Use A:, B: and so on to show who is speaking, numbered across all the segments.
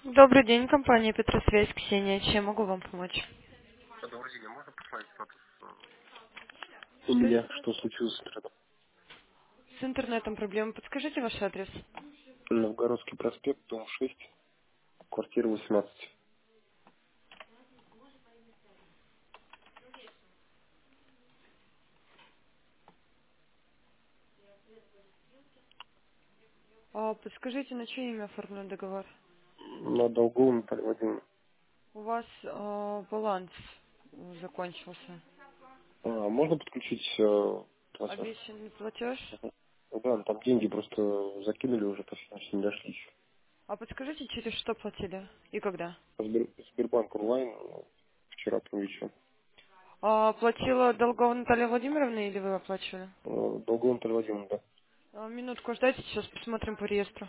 A: Добрый день, компания Петросвязь, Ксения. Чем могу вам помочь?
B: Добрый день, а можно посмотреть статус? У
A: Что
B: меня
A: еще раз?
B: что случилось с интернетом?
A: С интернетом проблемы. Подскажите ваш адрес.
B: Новгородский проспект, дом 6, квартира 18.
A: Подскажите, на чье имя оформлен договор?
B: На Долгову Наталья Владимировна.
A: У вас баланс закончился.
B: Можно подключить платеж?
A: Обещанный платеж.
B: Мгм. Да, ну, там деньги просто закинули уже, почти не дошли еще.
A: А подскажите, через что платили и когда?
B: Сбербанк онлайн вчера там вечером.
A: Платила Долгова Наталья Владимировна или вы оплачивали?
B: Долгову Наталья Владимировна, да.
A: Минутку ждайте, сейчас посмотрим по реестру.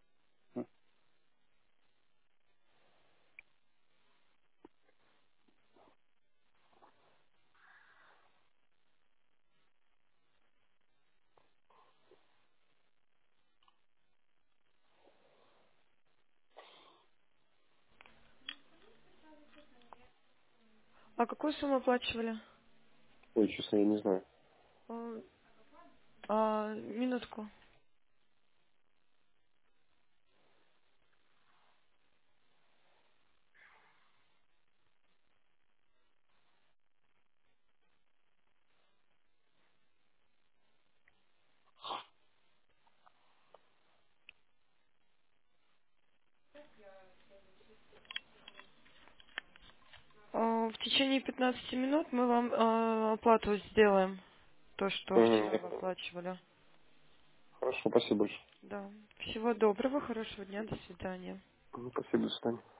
A: А какую сумму оплачивали?
B: Ой, честно, я не знаю.
A: А, Минутку. В течение 15 минут мы вам оплату сделаем. То, что вчера вы
B: Мгм.
A: оплачивали.
B: Хорошо, спасибо большое.
A: Да. Всего доброго, хорошего дня, до свидания.
B: Спасибо, до свидания.